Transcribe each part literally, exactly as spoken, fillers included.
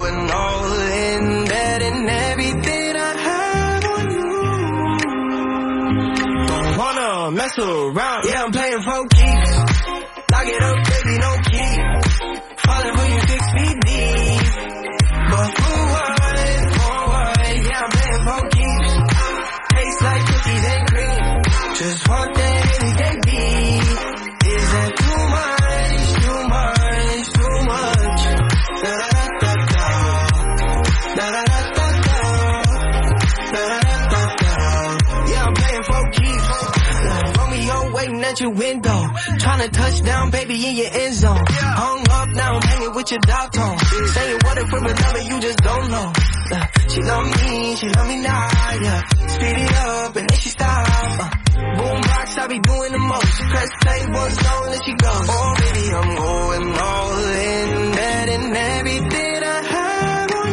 going all in, betting everything I have on you. Don't wanna mess around, yeah, I'm playing for keeps. Lock it up, baby, no key. Falling for you six feet deep. But for what, for what, yeah, I'm playing for keeps. Tastes like cookies and cream. Just want that everyday beat. Is that too much, too much, too much? Da da da da da da da da da da da da. Yeah, I'm playing for keeps. Romeo waiting at your window, tryna touch down, baby, in your end zone. Hung up now, I'm hanging with your dog tone. Saying what if we're loving, you just don't know. Uh, she love me, she love me now, yeah. Speed it up and then she stop. Uh, boombox, I be doing the most. Press play one song and she goes. Oh baby, I'm going all in, betting everything I have on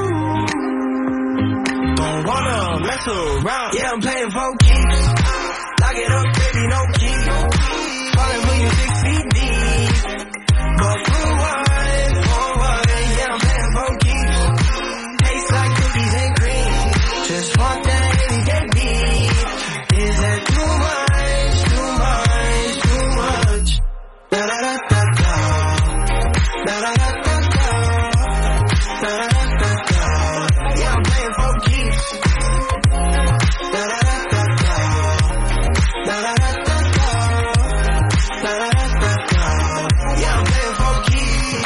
you. Don't wanna mess around, yeah, I'm playing for keeps. Lock it up, baby, no key. Falling for you six feet deep. But for what, for what, yeah, I'm playing for keeps. Tastes like cookies and cream. Just want that everyday beat. Is that too much, too much, too much? Da da da da da. Da da da da da. Da da da da da. Yeah, I'm playing for keeps. Da da da da da. Da da da da da. Da da da da da. Yeah, I'm playing for keeps.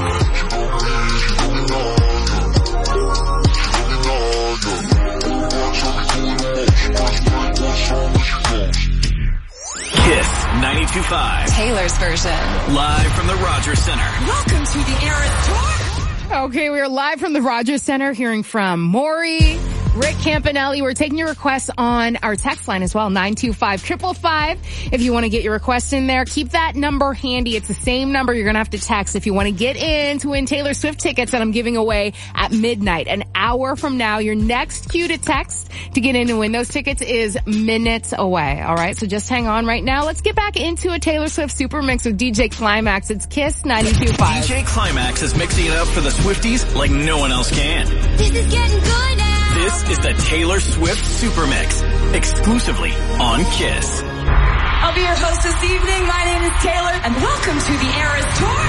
Kiss ninety-two point five. Taylor's version. Live from the Rogers Center. Welcome to the Eras Tour. Okay, we are live from the Rogers Center, hearing from Maury, Rick Campanelli. We're taking your requests on our text line as well, nine two five, five five five. If you want to get your request in there, keep that number handy. It's the same number you're going to have to text if you want to get in to win Taylor Swift tickets that I'm giving away at midnight. An hour from now, your next cue to text to get in and win those tickets is minutes away. All right, so just hang on right now. Let's get back into a Taylor Swift super mix with D J Climax. It's Kiss ninety-two point five. D J Climax is mixing it up for the Swifties like no one else can. This is getting good now. This is the Taylor Swift Super Mix, exclusively on Kiss. I'll be your host this evening. My name is Taylor, and welcome to the Eras Tour.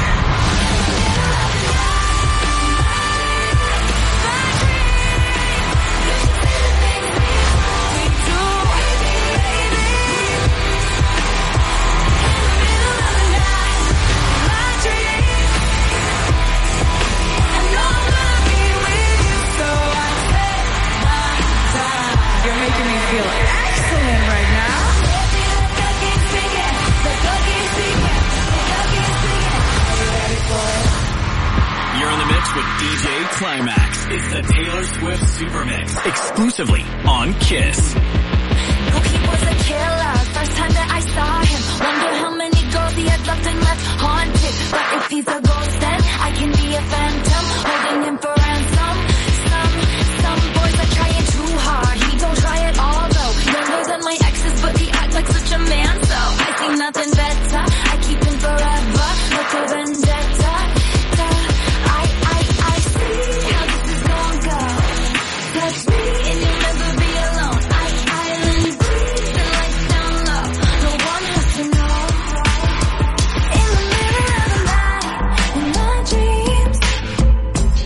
Feel excellent right now. You're in the mix with D J Climax. It's the Taylor Swift Super Mix, exclusively on Kiss. Oh, he was a killer. First time that I saw him, wonder how many girls he had left and left haunted. But if he's a ghost, then I can be a phantom, holding him for ransom. Some, some boys are trying too hard. He don't try at all though. Younger than my exes, but he acts like such a man. So I see nothing better. I keep him forever. Look a vendetta. I, I, I see how this is gonna go. Touch me and you'll never be alone. I, island breeze and lights down low. No one has to know. In the middle of the night, in my dreams.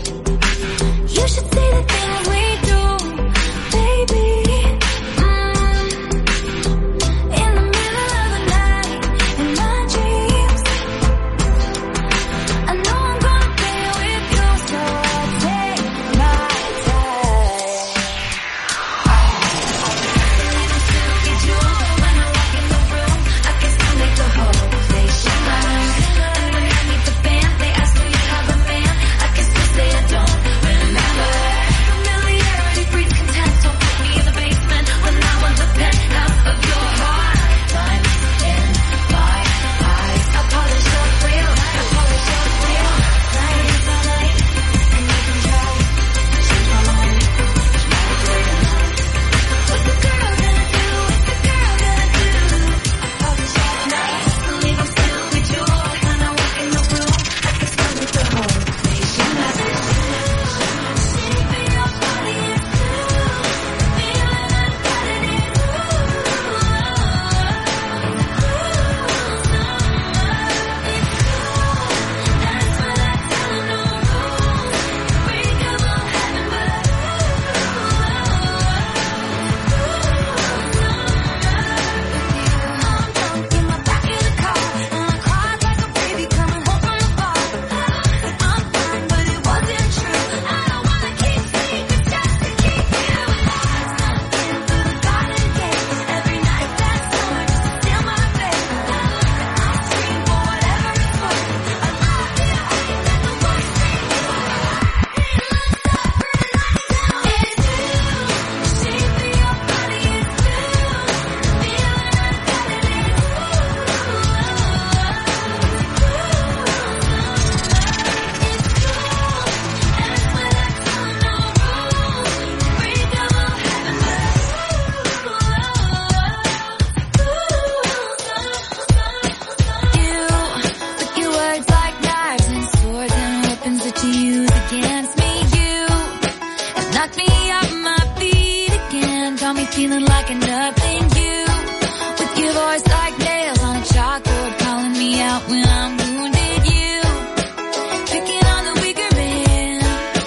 against me. You knock me off my feet again, got me feeling like a nothing. You, with your voice like nails on a chalkboard, calling me out when I'm wounded. You, picking on the weaker man.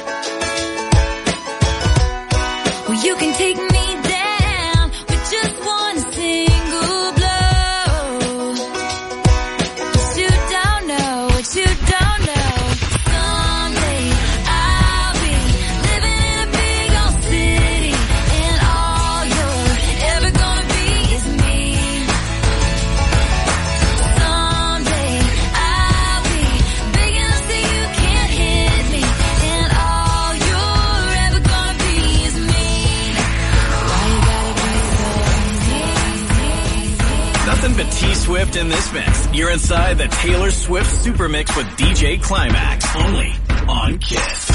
Well, you can take me down with just one single blow. But you don't know what you don't know. Someday I'll be living in a big old city, and all you're ever gonna be is me. Someday I'll be big enough so you can't hit me, and all you're ever gonna be is me. Why you gotta be so easy? Nothing but T-Swift in this mix. You're inside the Taylor Swift Super Mix with D J Climax. Only on Kiss.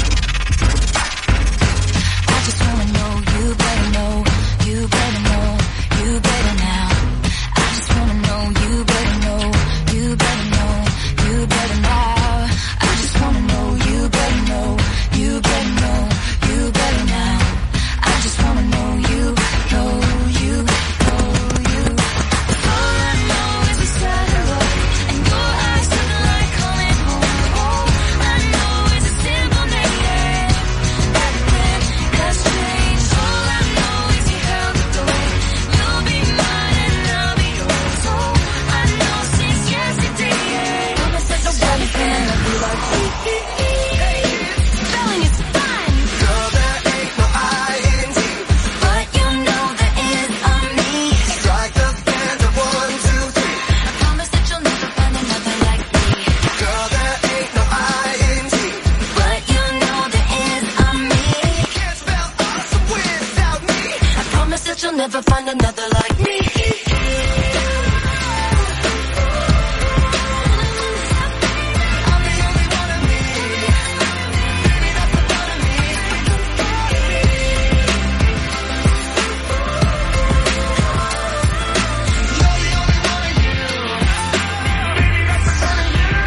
I just wanna know, you better know, you better know, you better now. I just wanna know, you better know, you better know, you better now. I just wanna know, you better know, you better know, you better now. I just wanna know, you know, you know, you. All I know is we started low, and your eyes look like coming home. All I know is a simple name. Everything has changed. All I know is you held the door. You'll be mine and I'll be yours. All I know since yesterday. Mama said nobody can love you like me. Spelling is fine, Girl, there ain't no I in T. but you know there is on me. Strike the band of one, two, three. I promise that you'll never find another like me. Girl, there ain't no I in T. But you know there is on me. Can't spell awesome without me. I promise that you'll never find another like me. I'm the only one of me. Baby, that's the fun of me. You're the only one of you. Baby, that's the fun of you.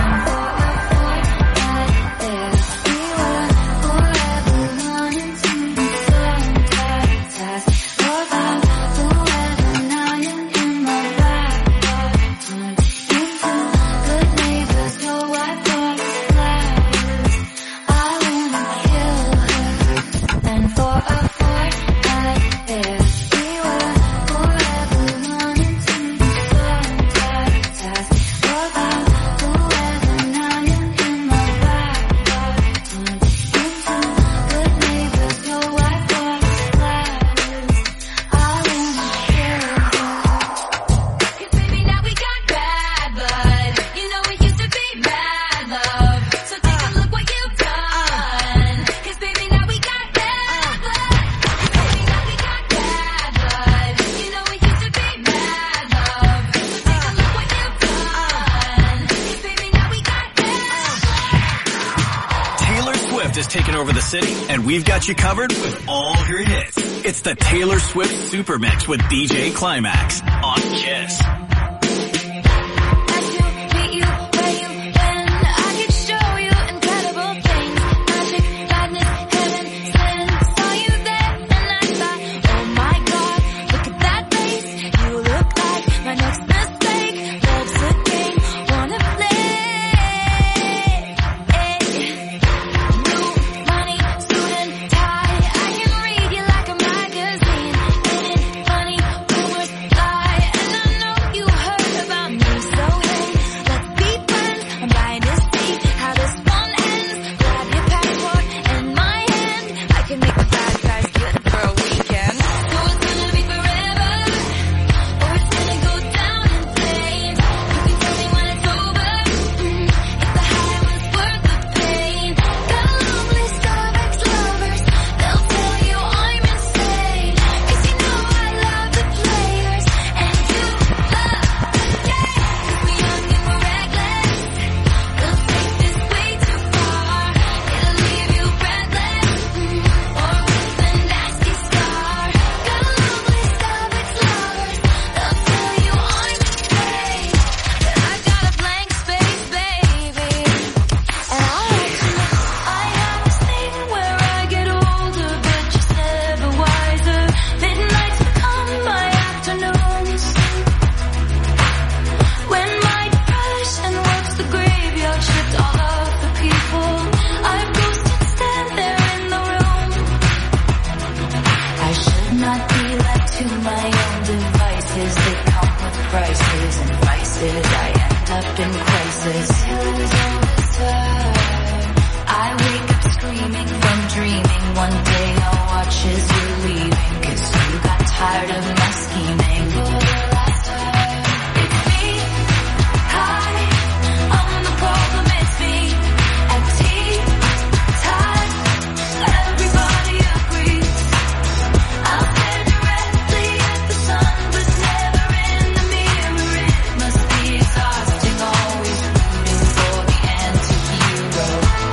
We were forever running to the sun. Love out the weather, now you're in my back. Turned into good neighbors, your white box flowers. I wanna kill her. And for a fortnight there, we were forever running to the sun. Love out the weather, now you're in my back. Turned into good neighbors, your white box flowers. I wanna kill her. 'Cause baby, now we got bad blood. You know we used to be bad love. So take a look what you've done. 'Cause baby, now we got bad blood. 'Cause baby, now we got bad blood. You know we used to be bad love. So take a look what you've done. 'Cause baby, now we got bad blood. Taylor Swift has taken over the city, and we've got you covered with all her hits. It's the Taylor Swift Super Mix with D J Climax on Kiss. Had to meet you where you been. I could show you incredible things. Magic, madness, heaven sent. Saw you there and I thought, oh my God, look at that face. You look like my next mistake. Love's a game, wanna play. New money, suit and tie. I can read you like a magazine. Ain't it funny? Rumors lie, and I know you prices and vices. I end up in crisis. I wake up screaming from dreaming. One day I'll watch as you're leaving, 'cause you got tired of my scheming. It's me, hi, I'm the problem, it's me. At tea time, everybody agrees. I'll stare directly at the sun, but never in the mirror. It must be exhausting, always rooting for the anti-hero.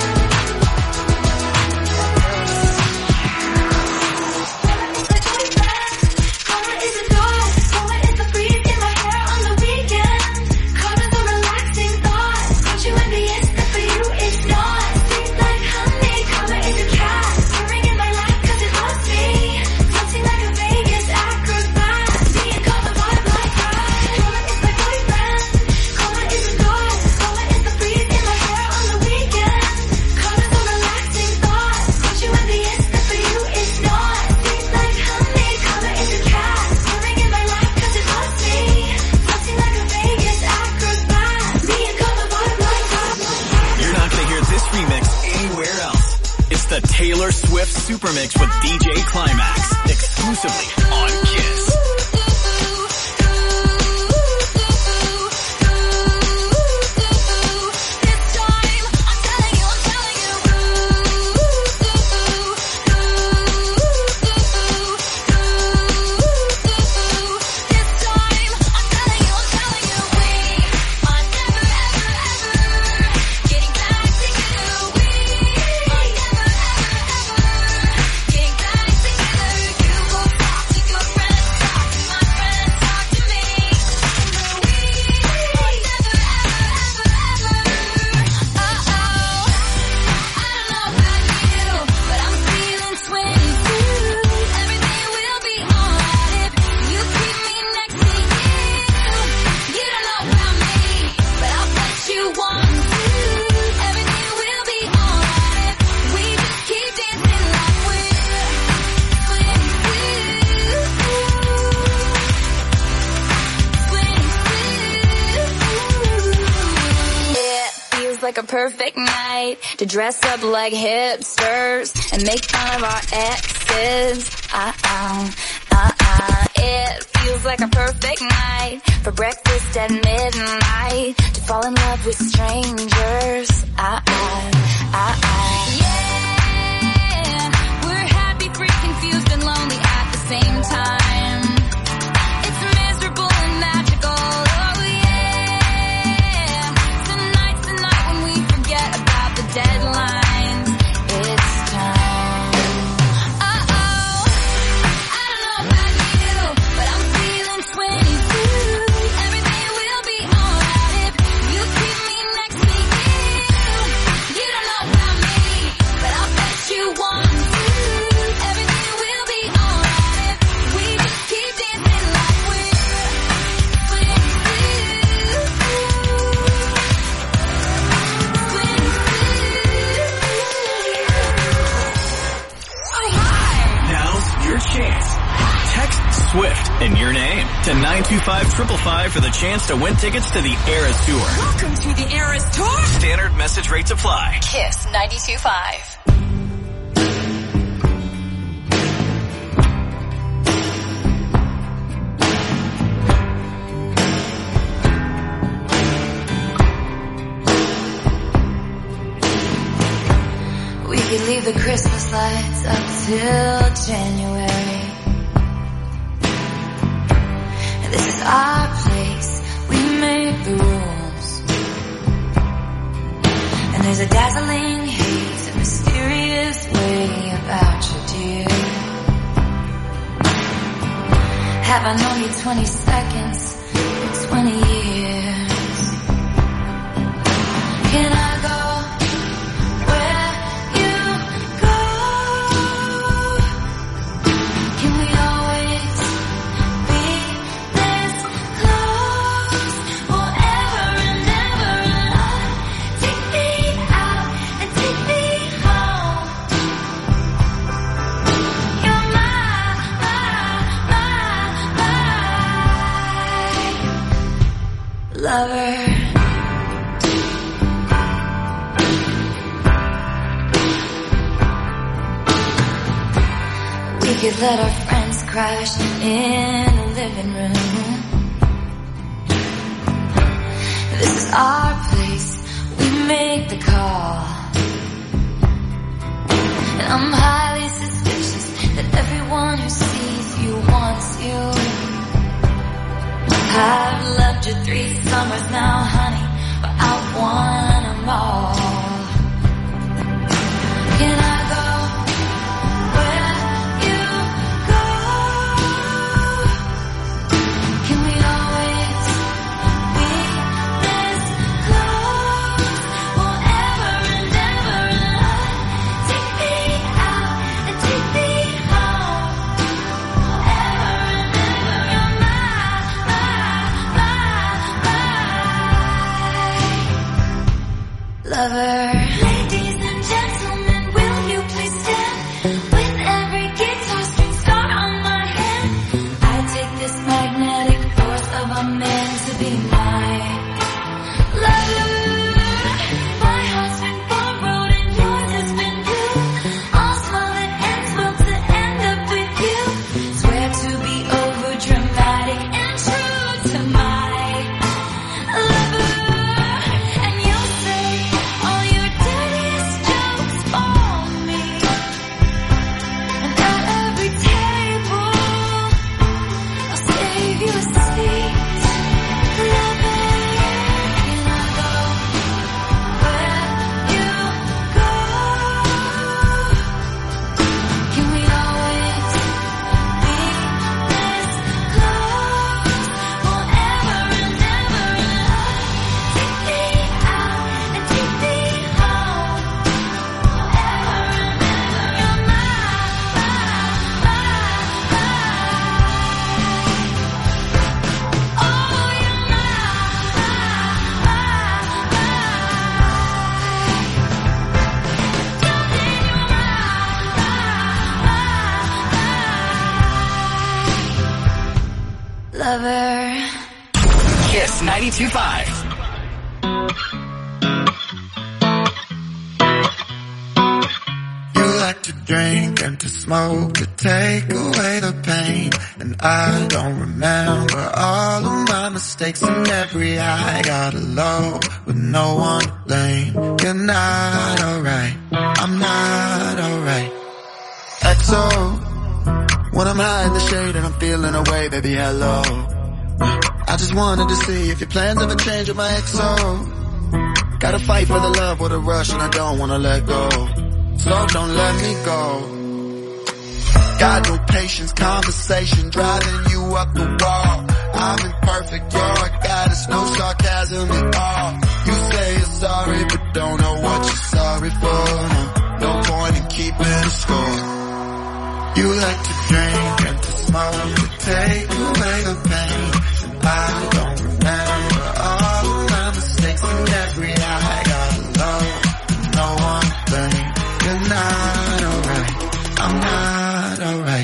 The Taylor Swift Super Mix with D J Climax, exclusively on Kiss. Like a perfect night to dress up like hipsters and make fun of our exes. Uh-uh, uh-uh. It feels like a perfect night for breakfast at midnight to fall in love with strangers. Uh-uh, uh-uh. Yeah, we're happy, free, confused, and lonely at the same time. It's miserable and magical. Deadlines, it's time. Uh-oh, I don't know about you, but I'm feeling twenty-two. Everything will be alright if you keep me next to you. You don't know about me, but I'll bet you want to. Everything will be alright if we just keep dancing like we're Your chance. Text SWIFT in your name to nine two five five five for the chance to win tickets to the Eras Tour. Welcome to the Eras Tour. Standard message rates apply. Kiss ninety-two point five. We could leave the Christmas lights up till January. And this is our place, we make the rules. And there's a dazzling haze, a mysterious way about you, dear. Have I known you twenty seconds, or twenty years? Can I go? could let our friends crash in the living room. This is our place, we make the call. And I'm highly suspicious that everyone who sees you wants you. I've loved you three summers now, honey, but I want them all. Can I go where you go? Can we always be this close? Forever and ever and ever. Take me out and take me home. Forever and ever, you're my, my, my lover. Ladies and gentlemen, will you please stand with every guitar string scar on my hand? I take this magnetic force of a man to be my lover. My heart's been borrowed and yours has been blue. All small that ends well to end up with you. Swear to be over dramatic and true to my lover. And you'll say all your dirtiest jokes for me. And at every table, I'll save you a seat. Lover, can I go where you go? Can we always be this close? Forever and ever and ever. Take me out and take me home. Forever and ever, you're my, my, my, my. Oh, you're my, my, my, my. Lover. Kiss ninety-two point five. You like to drink and to smoke to take away the pain. And I don't remember all of my mistakes and every I got low with no one to blame. You're not alright, I'm not alright. X O, when I'm high in the shade and I'm feeling away, baby, hello. I just wanted to see if your plans ever change with my X O. Gotta fight for the love with a rush and I don't wanna let go. So don't let me go. Got no patience, conversation driving you up the wall. I'm imperfect, you're a goddess, no sarcasm at all. You say you're sorry, but don't know what you're sorry for. No, no point in keeping score. You like to drink and to smoke to take away the pain. And I don't remember all of my mistakes and every I got low. No one to blame. You're not alright, I'm not alright.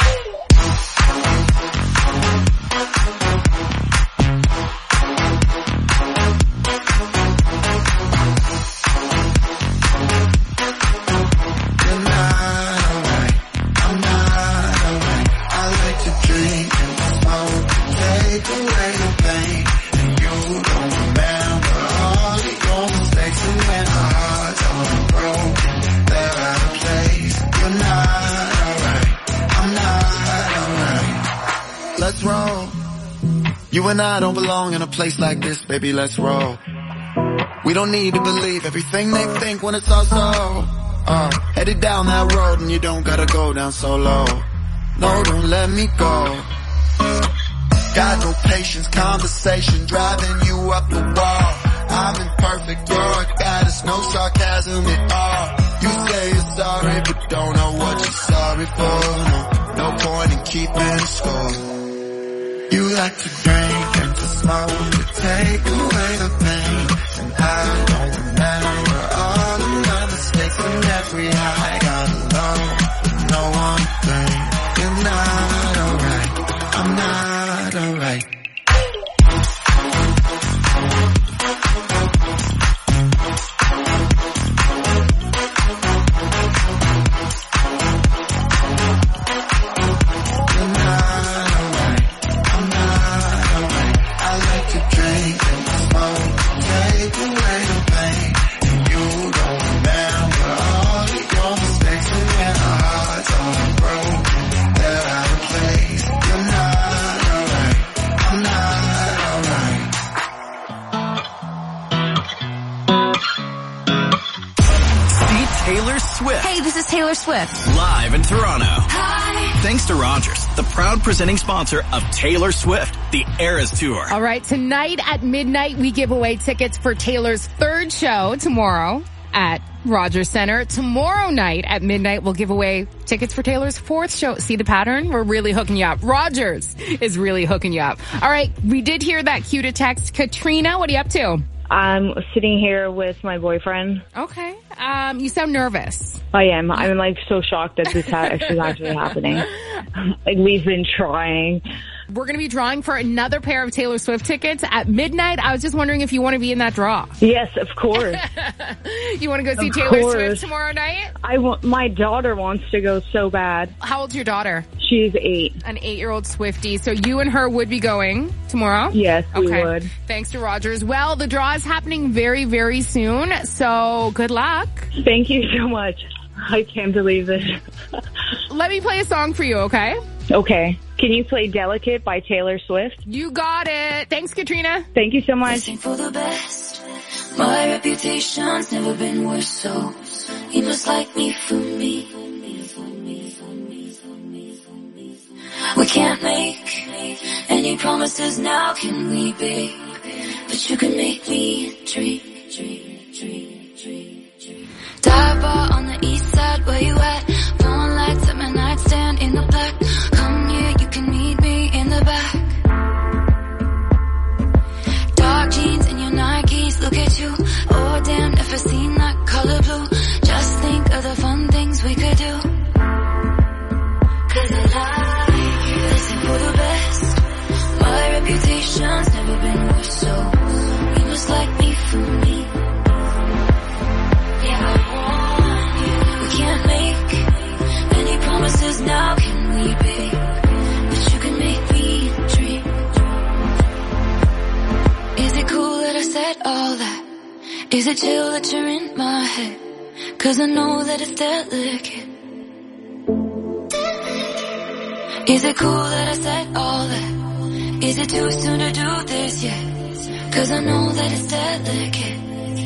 You're not alright, I'm not alright. I like to drink and to smoke to take away the pain. And you don't remember all of your mistakes and when our hearts are broken. They're out of place. You're not alright, I'm not alright. Let's roll. You and I don't belong in a place like this, baby, let's roll. We don't need to believe everything they think when it's all so. Uh, headed down that road and you don't gotta go down so low. No, don't let me go. Got no patience, conversation driving you up the wall. I'm imperfect, you're a goddess, no sarcasm at all. You say you're sorry, but don't know what you're sorry for. No, no point in keeping score. You like to drink and to smoke to take away the pain. And I don't remember all of my mistakes and every high I got low. No one to blame. You're not alright, I'm not alright. this is Taylor Swift. Live in Toronto. Hi. Thanks to Rogers, the proud presenting sponsor of Taylor Swift, the Eras Tour. All right, tonight at midnight, we give away tickets for Taylor's third show tomorrow at Rogers Center. Tomorrow night at midnight, we'll give away tickets for Taylor's fourth show. See the pattern? We're really hooking you up. Rogers is really hooking you up. All right, we did hear that cue to text. Katrina, what are you up to? I'm sitting here with my boyfriend. Okay. Um, you sound nervous. I am. I'm like so shocked that this ha- is actually happening. Like we've been trying. We're going to be drawing for another pair of Taylor Swift tickets at midnight. I was just wondering if you want to be in that draw. Yes, of course. You want to go see Of Taylor course. Swift tomorrow night? I want. My daughter wants to go so bad. How old's your daughter? She's eight. An eight-year-old Swiftie. So you and her would be going tomorrow? Yes, we Okay. would. Thanks to Rogers. Well, the draw is happening very, very soon. So good luck. Thank you so much. I can't believe this. Let me play a song for you, okay? Okay. Can you play Delicate by Taylor Swift? You got it. Thanks, Katrina. Thank you so much. Listen for the best. My reputation's never been worse, so you must like me for me. We can't make any promises now, can we, babe? But you can make me dream, dream, dream, dream, dream. Dive bar on the east side, where you at? Phone lights at my nightstand in the black. Come here, you can meet me in the back. Dark jeans and your Nikes, look at you. Oh damn, never seen that color blue. Just think of the fun things we could do. Cause I like you, listen for the best. My reputation's never been worse, so you must like me for me. Yeah, I want you. We can't make any promises now, can we, babe? But you can make me dream. Is it cool that I said all that? Is it chill that you're in my head? Cause I know that it's delicate. Is it cool that I said all that? Is it too soon to do this yet? Cause I know that it's delicate.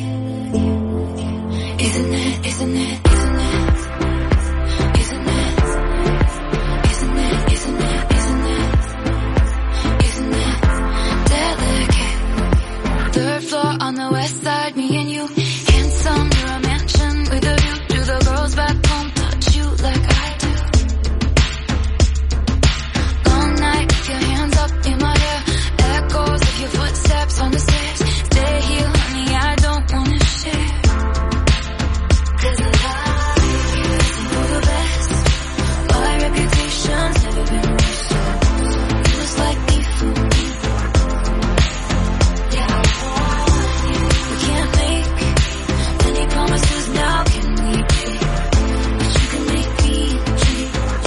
Isn't it, isn't it, isn't it? Isn't it? Isn't it, isn't it, isn't it? Isn't it delicate? Third floor on the west side, me and you. Handsome, you're a mansion with a view. Do the girls back home touch you like I do? Long night, with your hands up in my hair. Echoes of your footsteps on the stairs. Stay here, honey, I don't wanna share. Cause I like you, listen for the best. My reputation's never been worse, so you must like me for me. Yeah, I want you. We can't make any promises now, can we, babe? But you can make me dream.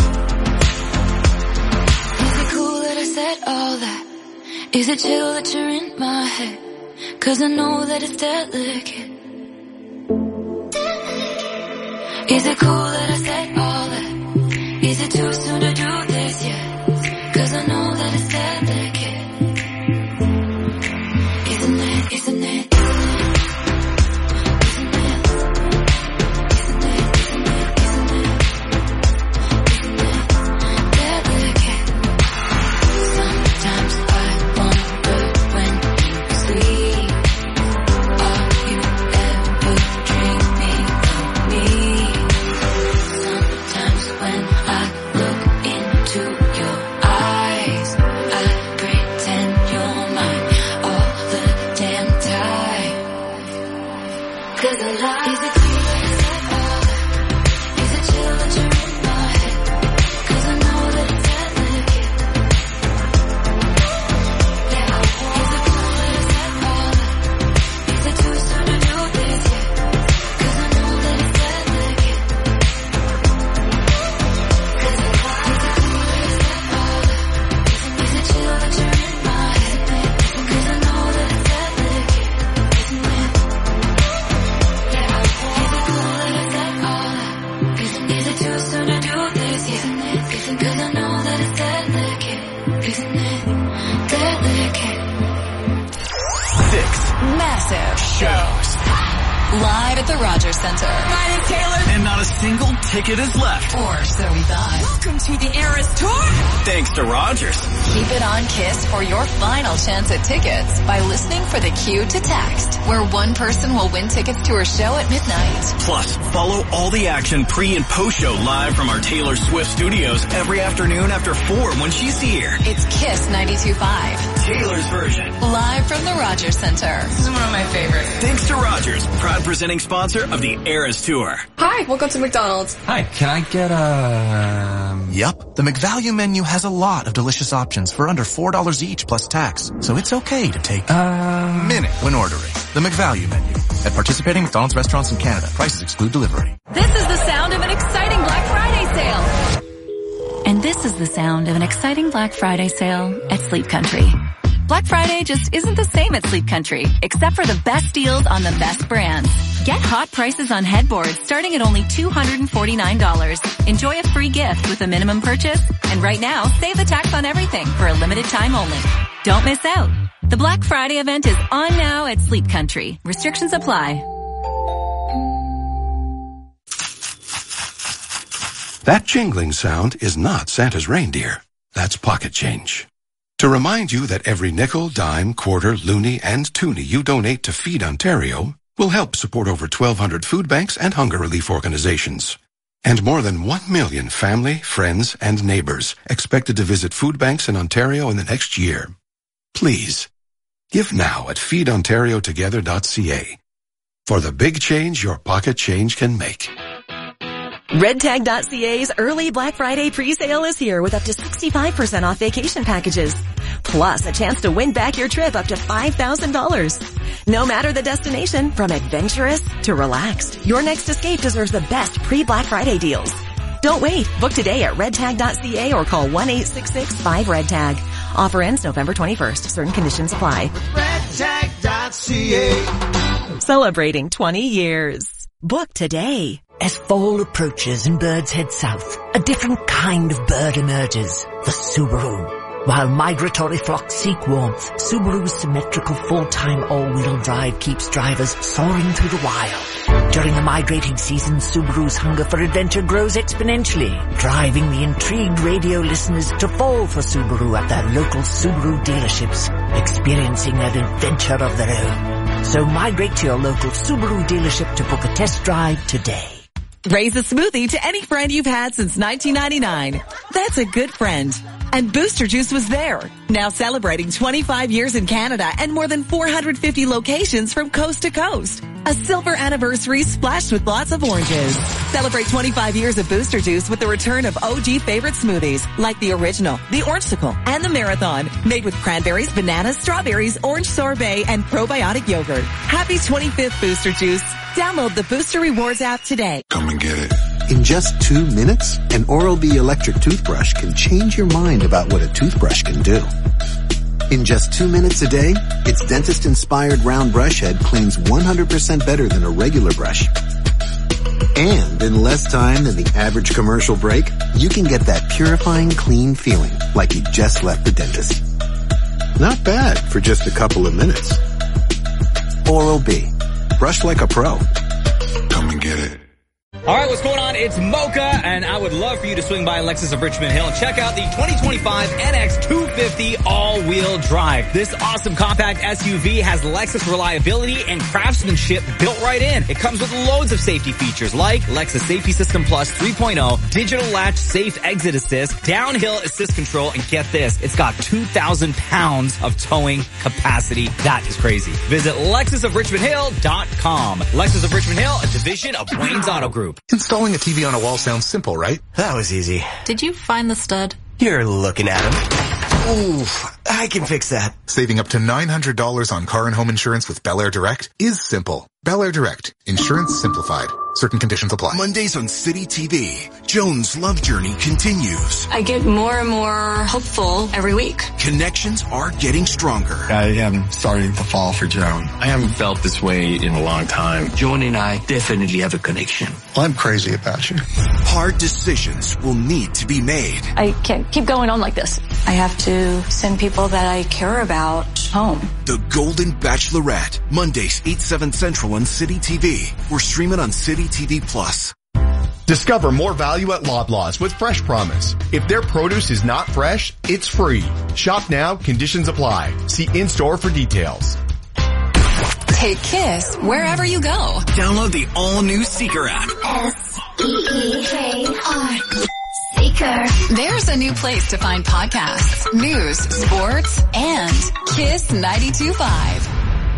Is it cool that I said all that? Is it chill that you're in my head? Cause I know that it's delicate. Is it cool that I said all that? Is it too soon to do this yet? Cause I know that it's delicate. Isn't it, isn't it, isn't it? Isn't it? Isn't it, isn't it, isn't it? Isn't it delicate? Sometimes I wonder when you sleep, are you ever dreaming of me? the Rogers Center. My name's Taylor. And not a single ticket is left. Or so we thought. Welcome to the Eras Tour. Thanks to Rogers. Keep it on KISS for your final chance at tickets by listening for the cue to text, where one person will win tickets to her show at midnight. Plus, follow all the action pre and post show live from our Taylor Swift studios every afternoon after four when she's here. It's KISS ninety-two point five. Taylor's version. Live from the Rogers Center. This is one of my favorites. Thanks to Rogers, proud presenting sponsor of the Eras Tour. Hi, welcome to McDonald's. Hi, can I get a... Um... Yep, the McValue menu has a lot of delicious options for under four dollars each plus tax, so it's okay to take Uh... a minute when ordering. The McValue menu. At participating McDonald's restaurants in Canada, prices exclude delivery. This is the sound of an exciting Black Friday sale. And this is the sound of an exciting Black Friday sale at Sleep Country. Black Friday just isn't the same at Sleep Country, except for the best deals on the best brands. Get hot prices on headboards starting at only two hundred forty-nine dollars. Enjoy a free gift with a minimum purchase. And right now, save the tax on everything for a limited time only. Don't miss out. The Black Friday event is on now at Sleep Country. Restrictions apply. That jingling sound is not Santa's reindeer. That's pocket change. To remind you that every nickel, dime, quarter, loonie, and toonie you donate to Feed Ontario will help support over twelve hundred food banks and hunger relief organizations. And more than one million family, friends, and neighbors expected to visit food banks in Ontario in the next year. Please, give now at feed ontario together dot c a for the big change your pocket change can make. red tag dot c a's early Black Friday pre-sale is here with up to sixty-five percent off vacation packages. Plus, a chance to win back your trip up to five thousand dollars. No matter the destination, from adventurous to relaxed, your next escape deserves the best pre-Black Friday deals. Don't wait. Book today at red tag dot c a or call one eight six six five red tag. Offer ends November twenty-first. Certain conditions apply. red tag dot c a. Celebrating twenty years. Book today. As fall approaches and birds head south, a different kind of bird emerges, the Subaru. While migratory flocks seek warmth, Subaru's symmetrical full-time all-wheel drive keeps drivers soaring through the wild. During the migrating season, Subaru's hunger for adventure grows exponentially, driving the intrigued radio listeners to fall for Subaru at their local Subaru dealerships, experiencing an adventure of their own. So migrate to your local Subaru dealership to book a test drive today. Raise a smoothie to any friend you've had since nineteen ninety-nine. That's a good friend. And Booster Juice was there. Now celebrating twenty-five years in Canada and more than four hundred fifty locations from coast to coast. A silver anniversary splashed with lots of oranges. Celebrate twenty-five years of Booster Juice with the return of O G favorite smoothies like the original, the Orangesicle, and the Marathon. Made with cranberries, bananas, strawberries, orange sorbet, and probiotic yogurt. Happy twenty-fifth Booster Juice. Download the Booster Rewards app today. Come and get it. In just two minutes, an Oral-B electric toothbrush can change your mind about what a toothbrush can do. In just two minutes a day, its dentist-inspired round brush head cleans one hundred percent better than a regular brush. And in less time than the average commercial break, you can get that purifying, clean feeling like you just left the dentist. Not bad for just a couple of minutes. Oral-B. Brush like a pro. Come and get it. All right, what's going on? It's Mocha, and I would love for you to swing by Lexus of Richmond Hill and check out the twenty twenty-five N X two fifty all-wheel drive. This awesome compact S U V has Lexus reliability and craftsmanship built right in. It comes with loads of safety features like Lexus Safety System Plus three point oh, digital latch safe exit assist, downhill assist control, and get this, it's got two thousand pounds of towing capacity. That is crazy. Visit lexus of richmond hill dot com. Lexus of Richmond Hill, a division of Wayne's Auto Group. Installing a T V on a wall sounds simple, right? That was easy. Did you find the stud? You're looking at him. Ooh, I can fix that. Saving up to nine hundred dollars on car and home insurance with Bel Air Direct is simple. Bel Air Direct. Insurance simplified. Certain conditions apply. Mondays on City T V. Joan's love journey continues. I get more and more hopeful every week. Connections are getting stronger. I am starting to fall for Joan. I haven't felt this way in a long time. Joan and I definitely have a connection. Well, I'm crazy about you. Hard decisions will need to be made. I can't keep going on like this. I have to send people that I care about Beach. Home. The Golden Bachelorette. Mondays, eight, seven Central on City T V. Or stream it on City T V Plus. Discover more value at Loblaws with Fresh Promise. If their produce is not fresh, it's free. Shop now, conditions apply. See in-store for details. Take Kiss wherever you go. Download the all-new Seeker app. S E E K R. Seeker. There's a new place to find podcasts, news, sports, and Kiss ninety-two point five.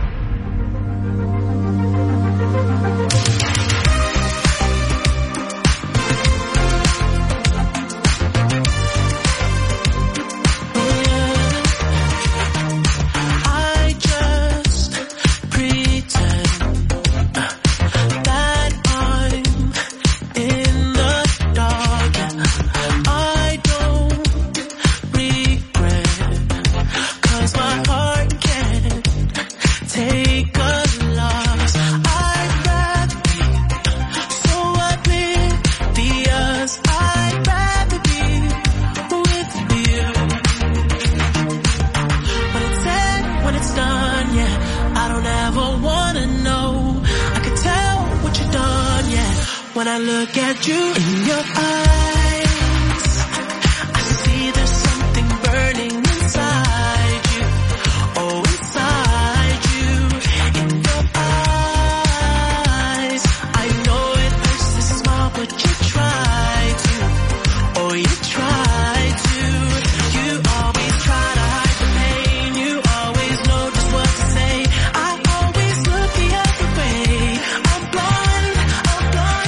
When I look at you in your eyes, I see there's something burning inside you. Oh, inside you, in your eyes. I know it hurts to smile, but you try to. Oh, you try to. You always try to hide the pain. You always know just what to say. I always look the other way. I'm blind, I'm blind.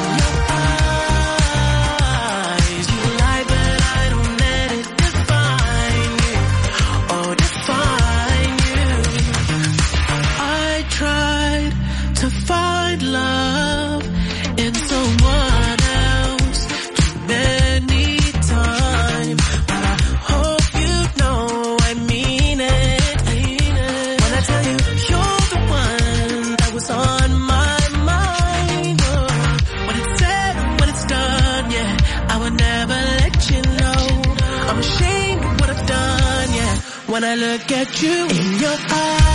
Love in someone else too many times, but I hope you know I mean it. I mean it. When I tell you you're the one that was on my mind, oh, when it's said, when it's done, yeah, I would never let you know. I'm ashamed of what I've done, yeah. When I look at you in your eyes,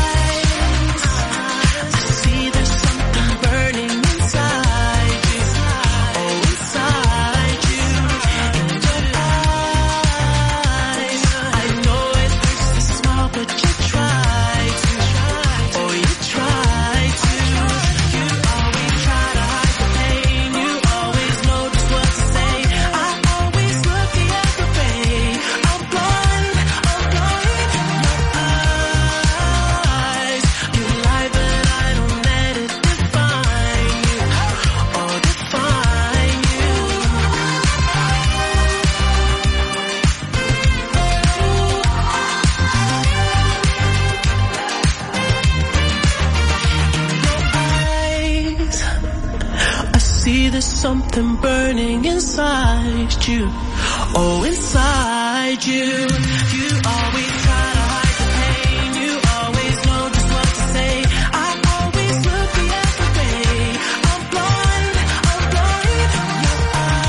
something burning inside you. Oh, inside you. You always try to hide the pain. You always know just what to say. I always look the other way. I'm blind, I'm blind. Your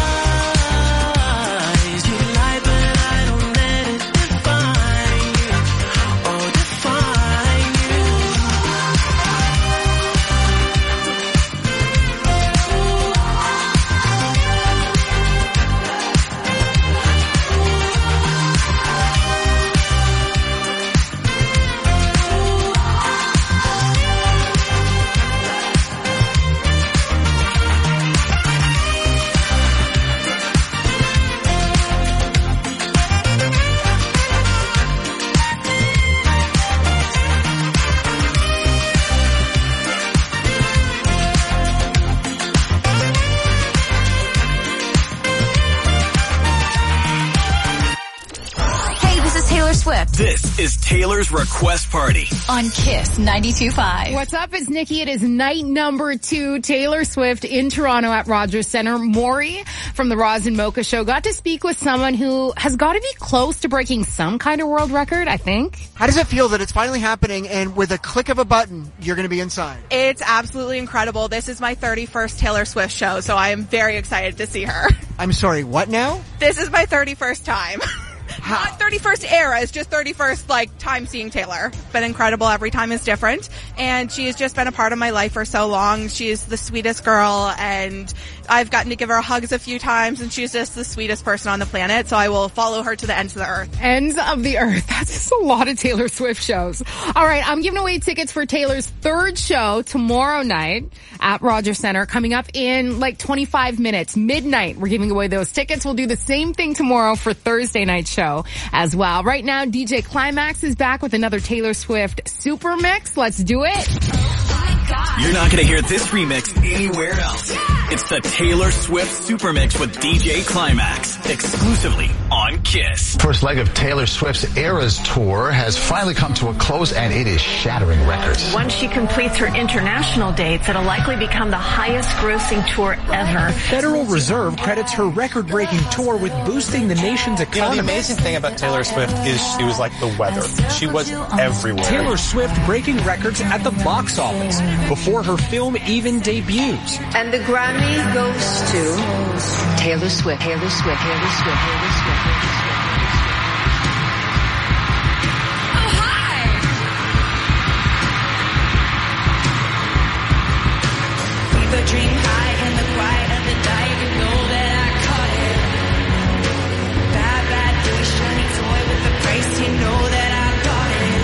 eyes, you lie, but I don't let it define you. Oh, define you. Swift. This is Taylor's Request Party on Kiss ninety-two point five. What's up? It's Nikki. It is night number two. Taylor Swift in Toronto at Rogers Centre. Maury from the Roz and Mocha Show got to speak with someone who has got to be close to breaking some kind of world record, I think. How does it feel that it's finally happening and with a click of a button, you're going to be inside? It's absolutely incredible. This is my thirty-first Taylor Swift show, so I am very excited to see her. I'm sorry, what now? This is my thirty-first time. Not thirty-first era. It's just thirty-first, like, time seeing Taylor. Been incredible. Every time is different. And she has just been a part of my life for so long. She's the sweetest girl, and I've gotten to give her hugs a few times, and she's just the sweetest person on the planet. So I will follow her to the ends of the earth. Ends of the earth. That's just a lot of Taylor Swift shows. All right, I'm giving away tickets for Taylor's third show tomorrow night at Rogers Center, coming up in like twenty-five minutes, midnight. We're giving away those tickets. We'll do the same thing tomorrow for Thursday night show as well. Right now, D J Climax is back with another Taylor Swift Super Mix. Let's do it. You're not going to hear this remix anywhere else. It's the Taylor Swift Super Mix with D J Climax, exclusively on Kiss. First leg of Taylor Swift's Eras tour has finally come to a close, and it is shattering records. Once she completes her international dates, it'll likely become the highest grossing tour ever. The Federal Reserve credits her record-breaking tour with boosting the nation's economy. You know, the amazing thing about Taylor Swift is she was like the weather. She was everywhere. Taylor Swift breaking records at the box office before her film even debuts. And the Grammy goes to Taylor Swift, Taylor Swift, Taylor Swift, Taylor Swift, Taylor Swift. The dream high in the quiet of the night, you know that I caught it. Bad, bad boy, shiny toy with the price, you know that I got it.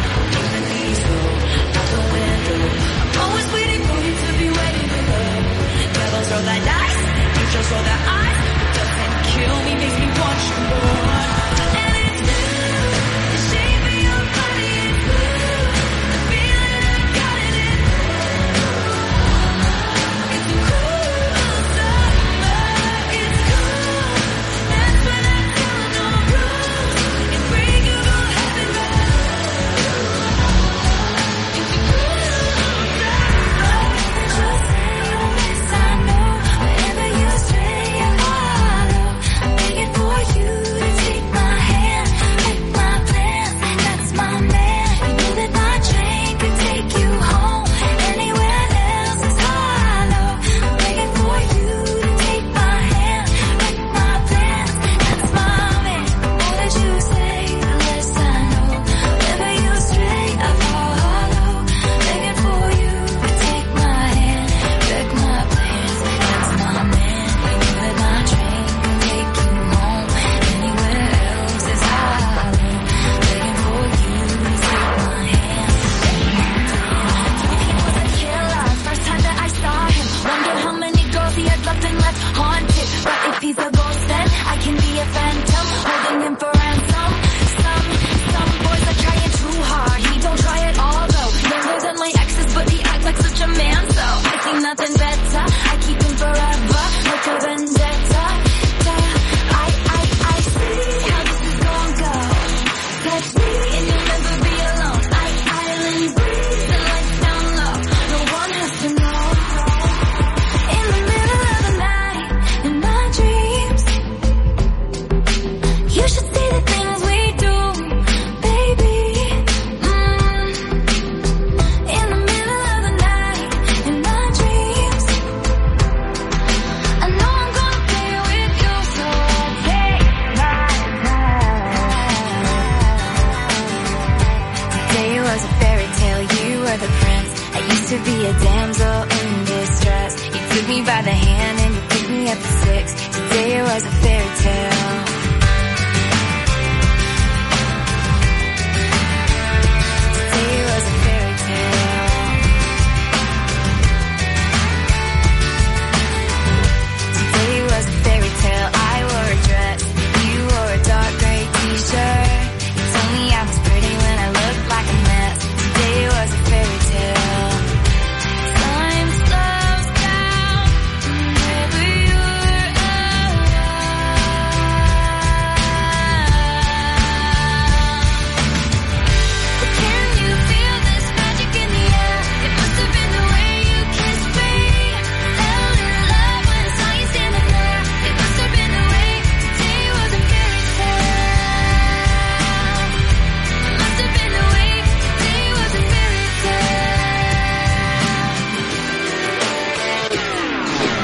In the knees low, out the window, I'm always waiting for you to be waiting below. Devils roll that dice, angels roll their eyes. It doesn't kill me, makes me want you more. And it's blue, the shape of your body is blue. The feeling I got it in.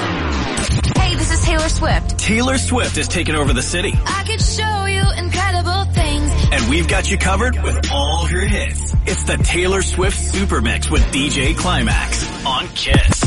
Taylor Swift has taken over the city. I could show you incredible and we've got you covered with all her hits. It's the Taylor Swift Super Mix with D J Climax on Kiss.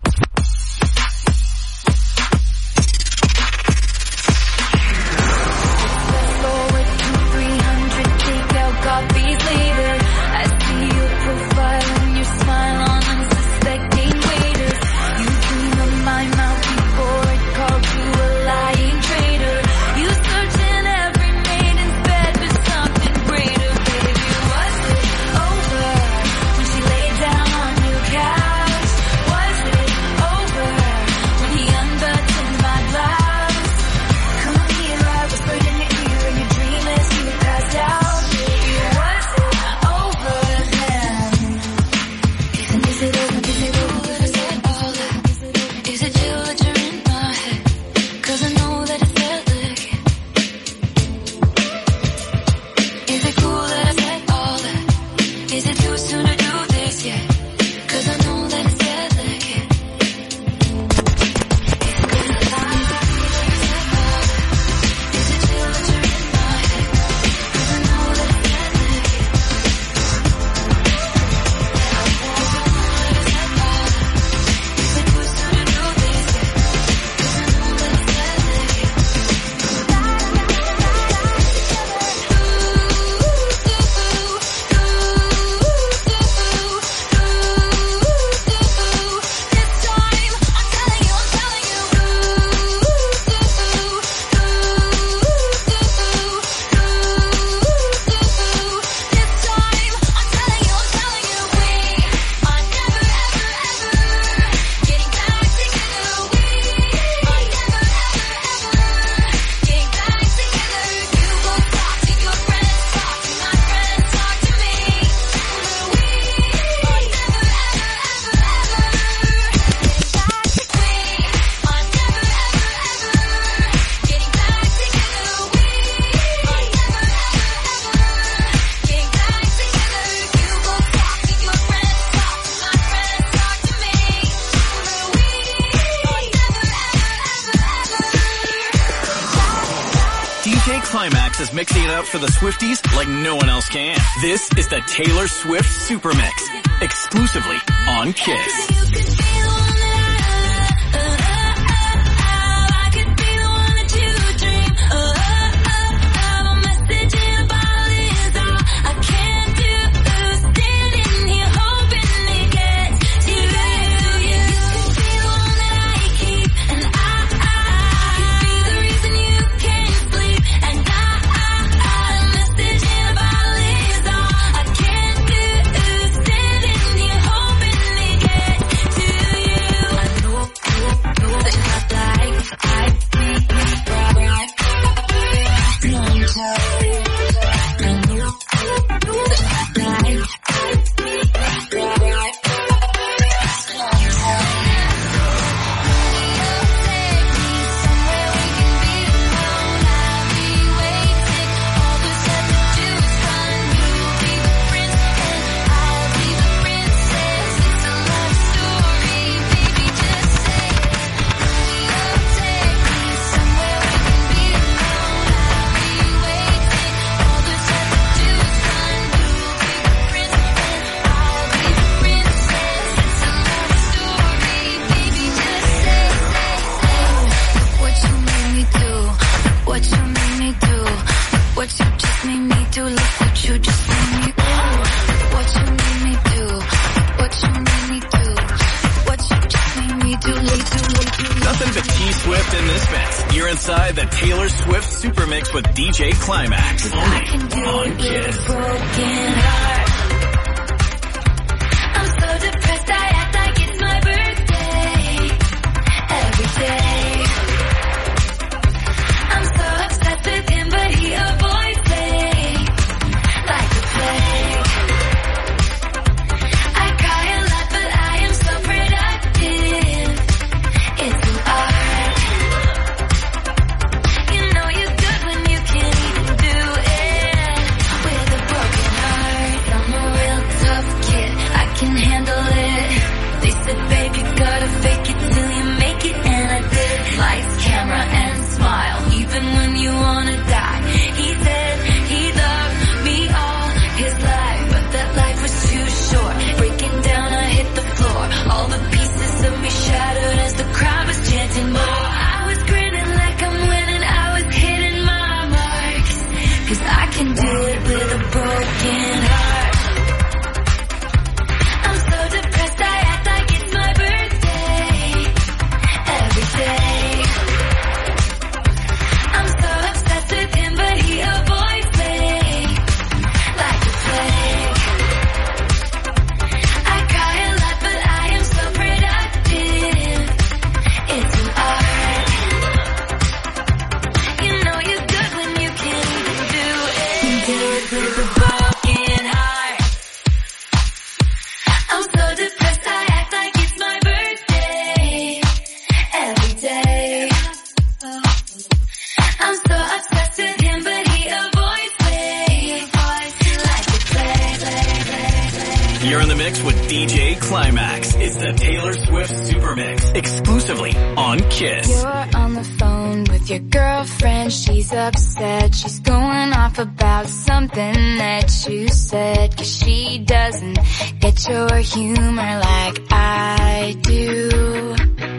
Climax is mixing it up for the Swifties like no one else can. This is the Taylor Swift Super Mix, exclusively on Kiss. Inside the Taylor Swift Super Mix with D J Climax. Only on Kiss. I'm so depressed I act like it's my birthday. Every day. I'm so obsessed with him, but he avoids me like a plague. I cry a lot, but I am so productive. It's an art. Baby, gotta fake it till you make it, and I did. Lights, camera, and smile, even when you wanna die. He said he loved You're in the mix with D J Climax. It's the Taylor Swift Super Mix, exclusively on Kiss. You're on the phone with your girlfriend. She's upset. She's going off about something that you said. Cause she doesn't get your humor like I do.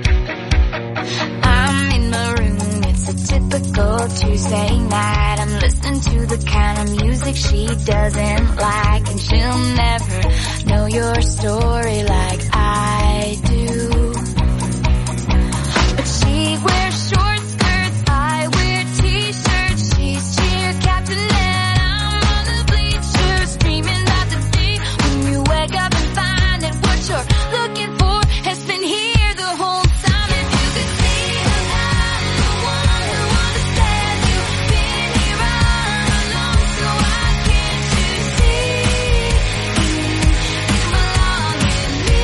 I'm in my room. It's a typical Tuesday night. I'm listening to the kind of music she doesn't like. And she'll never know your story like I do. But she wears short skirts, I wear t-shirts. She's cheer captain and I'm on the bleachers, screaming out the day when you wake up and find that what you're looking for has been here the whole time. If you could see that I'm the one who understands you, been here all along, so why can't you see you belong with me?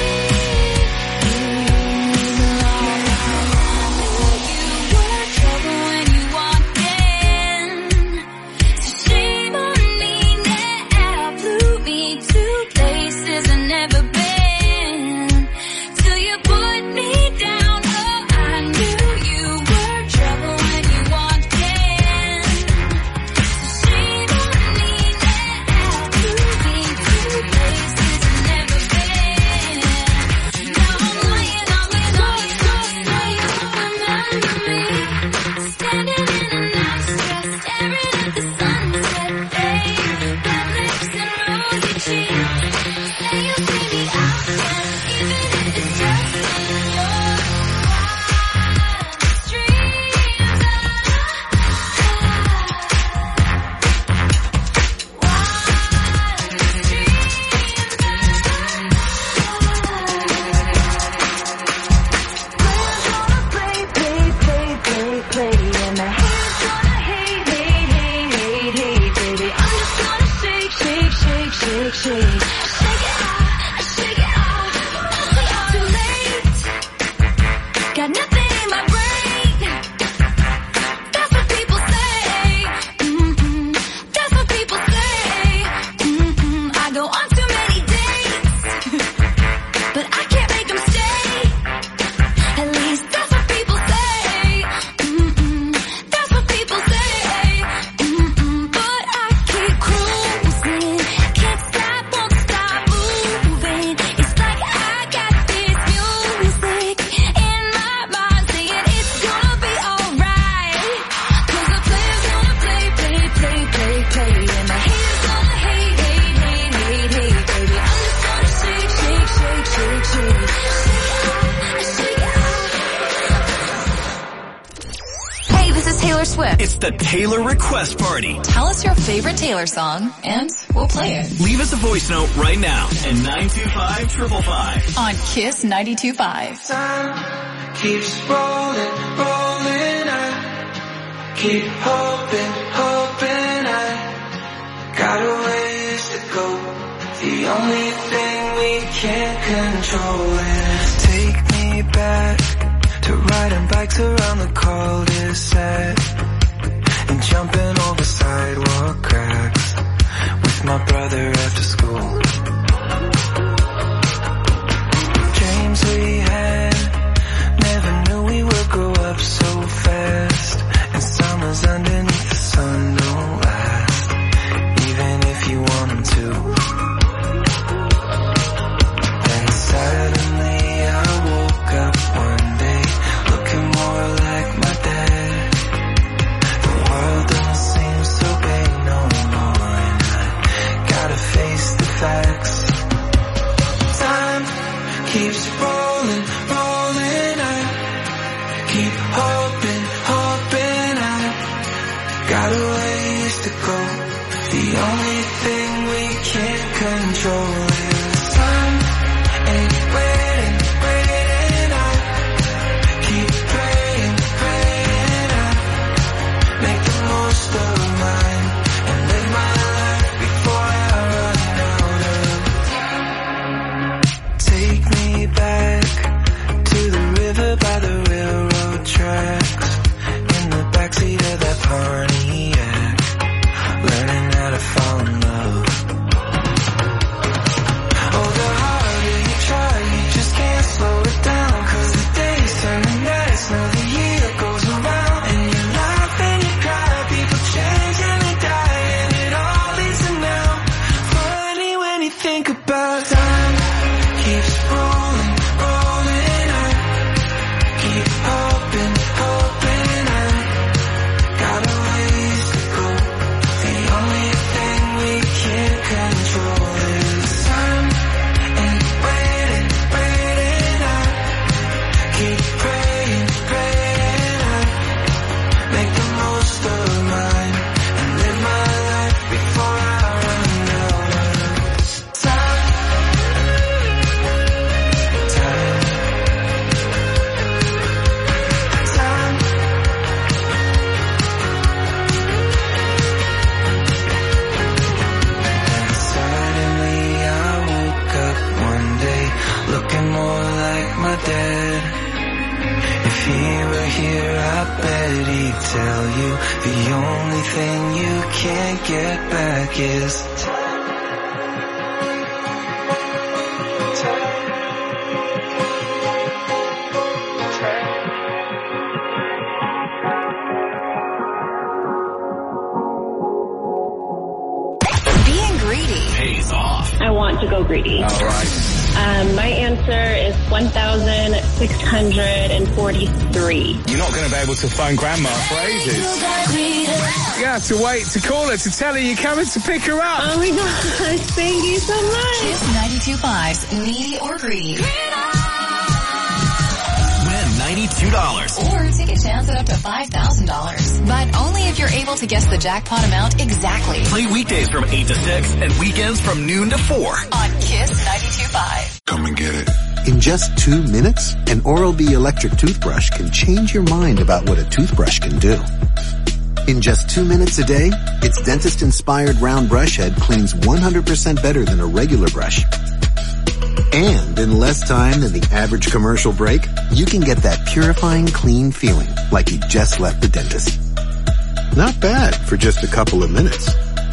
You belong. You were trouble when you walked in, so shame on me now. Flew me to places I've never been, till you put me down. Oh, I knew you were trouble when you walked in, so shame on me now. Flew me to places I've never been. Now I'm laying on the floor, so remember me, standing in a nice dress, staring at the sunset, babe, red lips and rosy cheeks. Say you'll see me out again, even if it's just in your wildest dreams. Wildest dreams. Gonna play, play, play, play, play, and the haters gonna hate, hate, hate, hate, hate, baby. I'm just gonna shake, shake, shake, shake, shake. Shake it out, shake it out. It's too late. Got nothing in my brain. That's what people say. Mm-mm. That's what people say. Mm-mm. I go on too many dates, but I can't make them stay. At least that's what people say. Mm-mm. That's what people say. Mm-mm. But I keep cruising, can't stop, won't stop moving. It's like I got this music in my mind saying it's gonna be alright. Cause the players gonna play, play, play, play, play, and the haters gonna hate, hate, hate, hate, hate, baby. I'm just gonna shake, shake, shake, shake, shake. Shake it out. Hey, this is Taylor Swift. It's the Taylor Request Party. Tell us your favorite Taylor song, and we'll play it. Leave us a voice note right now at nine two five, five five five. On Kiss ninety-two point five. Time keeps rolling, rolling. I keep hoping, hoping. I got a ways to go. The only thing we can't control is take me back to riding bikes around the cul-de-sac and jumping over sidewalk cracks with my brother after school. Dreams we had, never knew we would grow up so fast. And summers underneath the sun don't last, even if you want them to. And suddenly I woke up one day looking more like my dad. The world don't seem so big no more, and I gotta face the facts. Time keeps rolling, rolling. I keep hoping, hoping. I got a ways to go. The only thing we can't control is time ain't waiting, waiting. I keep praying, praying. I make the most of mine and live my life before I run out of. Take me back to the river by the railroad tracks, in the backseat of that Pontiac, learning how to fall in tell you the only thing you can't get back is time. Being greedy pays off. I want to go greedy. All right. Um, my answer is one thousand six hundred forty-three. You're not going to be able to phone Grandma for ages. You have to wait to call her to tell her you're coming to pick her up. Oh my gosh, thank you so much. Kiss ninety-two point five's Needy or Greedy. Win ninety-two dollars. Or take a chance at up to five thousand dollars. But only if you're able to guess the jackpot amount exactly. Play weekdays from eight to six and weekends from noon to four. On Kiss ninety-two point five. Come and get it. In just two minutes, an Oral-B electric toothbrush can change your mind about what a toothbrush can do. In just two minutes a day, its dentist-inspired round brush head cleans one hundred percent better than a regular brush. And in less time than the average commercial break, you can get that purifying clean feeling like you just left the dentist. Not bad for just a couple of minutes.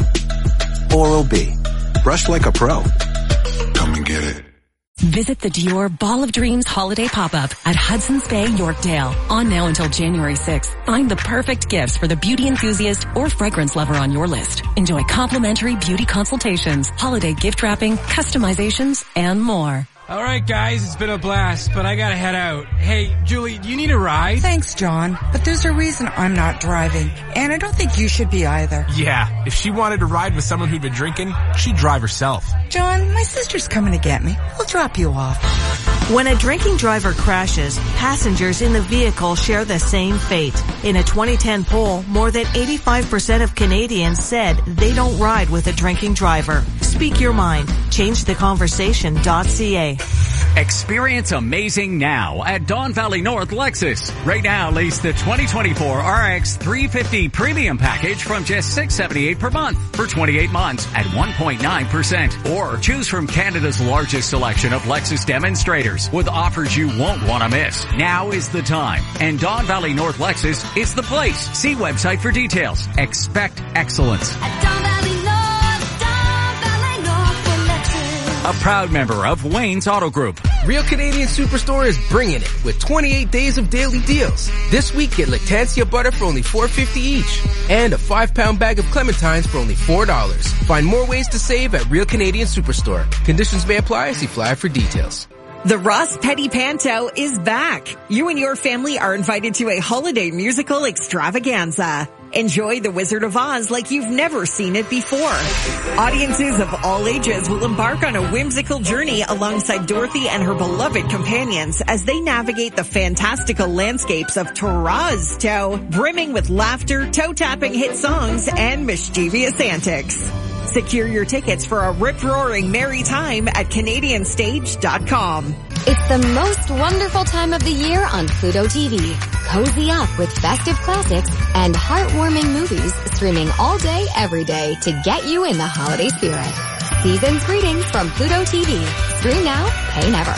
Oral-B. Brush like a pro. Come and get it. Visit the Dior Ball of Dreams holiday pop-up at Hudson's Bay, Yorkdale. On now until January sixth. Find the perfect gifts for the beauty enthusiast or fragrance lover on your list. Enjoy complimentary beauty consultations, holiday gift wrapping, customizations, and more. All right, guys, it's been a blast, but I gotta head out. Hey, Julie, do you need a ride? Thanks, John, but there's a reason I'm not driving, and I don't think you should be either. Yeah, if she wanted to ride with someone who'd been drinking, she'd drive herself. John, my sister's coming to get me. We'll drop you off. When a drinking driver crashes, passengers in the vehicle share the same fate. In a twenty ten poll, more than eighty-five percent of Canadians said they don't ride with a drinking driver. Speak your mind. change the conversation dot c a. Experience amazing now at Don Valley North Lexus. Right now, lease the twenty twenty-four R X three fifty Premium Package from just six hundred seventy-eight dollars per month for twenty-eight months at one point nine percent. Or choose from Canada's largest selection of Lexus demonstrators with offers you won't want to miss. Now is the time. And Don Valley North Lexus is the place. See website for details. Expect excellence. At Don Valley North, Don Valley North for Lexus. A proud member of Wayne's Auto Group. Real Canadian Superstore is bringing it with twenty-eight days of daily deals. This week, get Lactancia butter for only four fifty each and a five pound bag of clementines for only four dollars. Find more ways to save at Real Canadian Superstore. Conditions may apply. See flyer for details. The Ross Petty Panto is back. You and your family are invited to a holiday musical extravaganza. Enjoy The Wizard of Oz like you've never seen it before. Audiences of all ages will embark on a whimsical journey alongside Dorothy and her beloved companions as they navigate the fantastical landscapes of Toronto, brimming with laughter, toe-tapping hit songs, and mischievous antics. Secure your tickets for a rip-roaring merry time at Canadian Stage dot com. It's the most wonderful time of the year on Pluto T V. Cozy up with festive classics and heartwarming movies streaming all day, every day to get you in the holiday spirit. Season's greetings from Pluto T V. Stream now, pay never.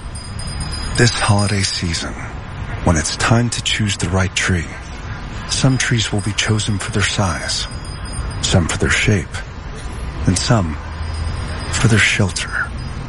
This holiday season, when it's time to choose the right tree, some trees will be chosen for their size, some for their shape, and some for their shelter.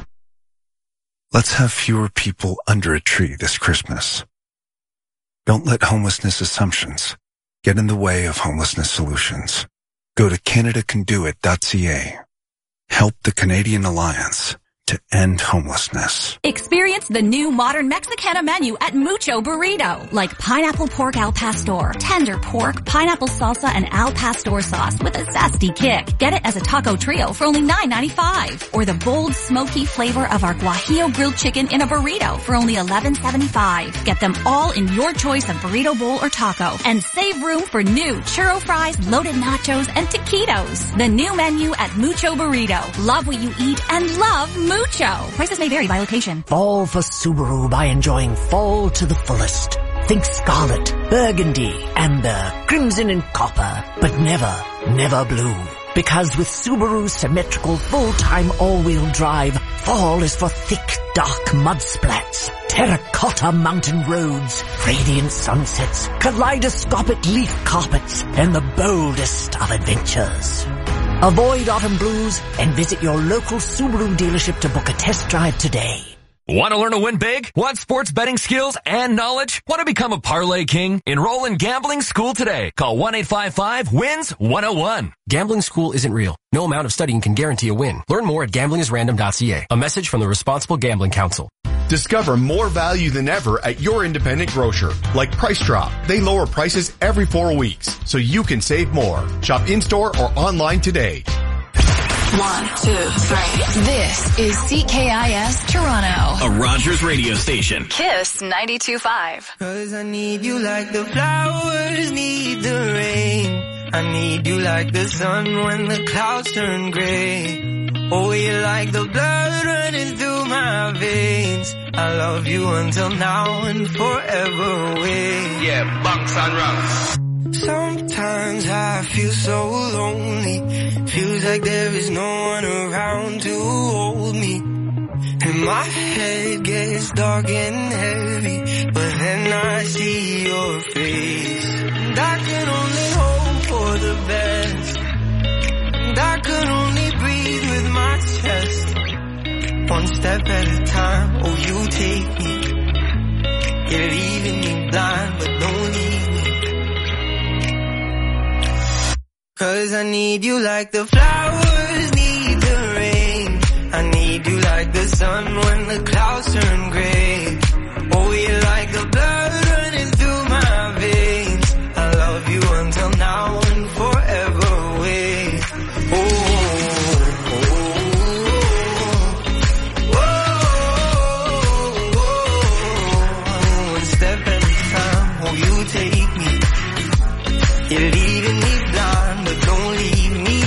Let's have fewer people under a tree this Christmas. Don't let homelessness assumptions get in the way of homelessness solutions. Go to Canada Can Do It dot c a. Help the Canadian Alliance to end homelessness. Experience the new modern Mexicana menu at Mucho Burrito, like pineapple pork al pastor, tender pork, pineapple salsa, and al pastor sauce with a zesty kick. Get it as a taco trio for only nine ninety-five, or the bold, smoky flavor of our guajillo grilled chicken in a burrito for only eleven seventy-five. Get them all in your choice of burrito bowl or taco, and save room for new churro fries, loaded nachos, and taquitos. The new menu at Mucho Burrito. Love what you eat and love Mucho. Prices may vary by location. Fall for Subaru by enjoying fall to the fullest. Think scarlet, burgundy, amber, crimson and copper, but never, never blue. Because with Subaru's symmetrical full-time all-wheel drive, fall is for thick, dark mud splats, terracotta mountain roads, radiant sunsets, kaleidoscopic leaf carpets, and the boldest of adventures. Avoid autumn blues and visit your local Subaru dealership to book a test drive today. Want to learn to win big? Want sports betting skills and knowledge? Want to become a parlay king? Enroll in Gambling School today. Call one eight five five wins one oh one. Gambling School isn't real. No amount of studying can guarantee a win. Learn more at gambling is random dot c a. A message from the Responsible Gambling Council. Discover more value than ever at your independent grocer, like Price Drop. They lower prices every four weeks, so you can save more. Shop in-store or online today. One, two, three. This is C K I S Toronto. A Rogers radio station. Kiss ninety-two point five. Cause I need you like the flowers need the rain. I need you like the sun when the clouds turn gray. Oh, you're like the blood running through my veins. I love you until now and forever away. Yeah, bunks on rocks. Sometimes I feel so lonely. Feels like there is no one around to hold me. And my head gets dark and heavy, but then I see your face. And I can only hope for the best. And I can only breathe with my chest. One step at a time, oh you take me. You're leaving me blind, but don't leave me. Cause I need you like the flowers need the rain. I need you like the sun when the clouds turn gray. Oh, you're like the blood running through my veins. I love you until now and forever away. Oh, oh, oh, oh, oh. One step at a time, oh, you take me. You're leaving me blind, but don't leave me.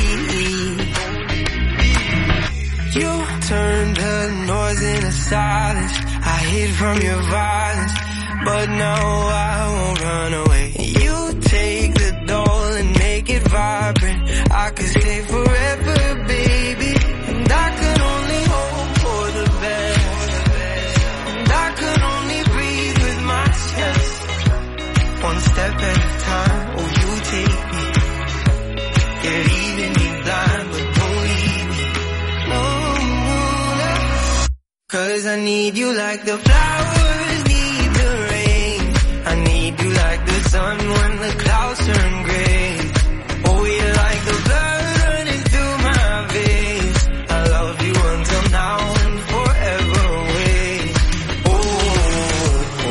You turned the noise into silence. I hid from your violence, but now I won't run away. You take the doll and make it vibrant. I could stay forever, baby. And I could only hope for the best. And I could only breathe with my chest. One step at a time, oh you take me. You're leaving me blind, but don't leave me. No, no. Cause I need you like the flowers need the rain. I need you like the sun when the clouds turn gray. Oh, you're like the blood running through my veins. I love you until now and forever away. Oh, oh,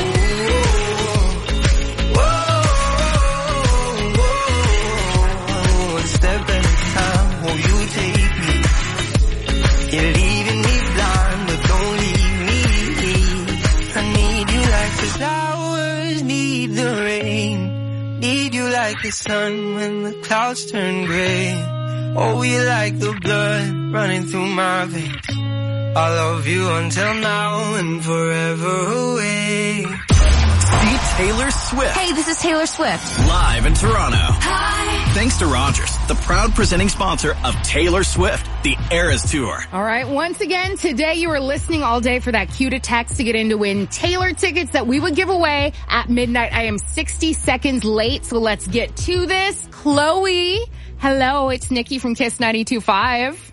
oh, oh, oh, oh. One step at a time, oh you take me. You're leaving me blind, but don't leave me. I need you like the flowers need the rain. Need you like the sun when the clouds turn gray. Oh, you like the blood running through my veins. I love you until now and forever away. See Taylor Swift. Hey, this is Taylor Swift. Live in Toronto. Hi. Thanks to Rogers, the proud presenting sponsor of Taylor Swift, the Eras Tour. All right, once again, today you were listening all day for that cue to text to get in to win Taylor tickets that we would give away at midnight. I am sixty seconds late, so let's get to this. Chloe, hello, it's Nikki from Kiss ninety-two point five.